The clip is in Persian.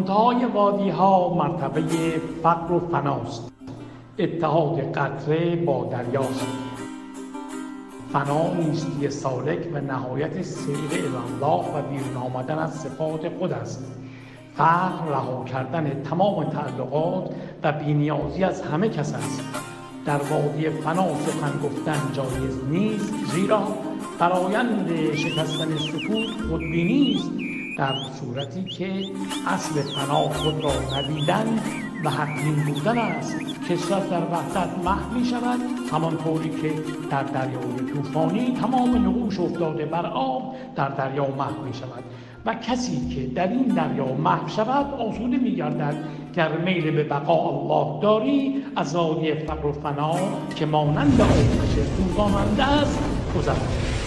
منتهای وادی ها مرتبه فقر و فناست، اتحاد قطره با دریاست. فنا نیستی سالک و نهایت سیر الله و بیرون آمدن از صفات خود است. فقر رها کردن تمام تعلقات و بینیازی از همه کس است. در وادی فنا سخن گفتن جایز نیست، زیرا فرایند شکستن سکوت خودبینی است، در صورتی که اصل فنا خود را ندیدن و حقین بودن است. کثرت در وحدت محو می شود، همانطوری که در دریای طوفانی تمام نقوش افتاده بر آب در دریا محو می شود و کسی که در این دریا محو شود آسوده می گردد. گر میل به بقا الله داری، از وادی فقر و فنا که مانند آتش سوزاننده است گذر.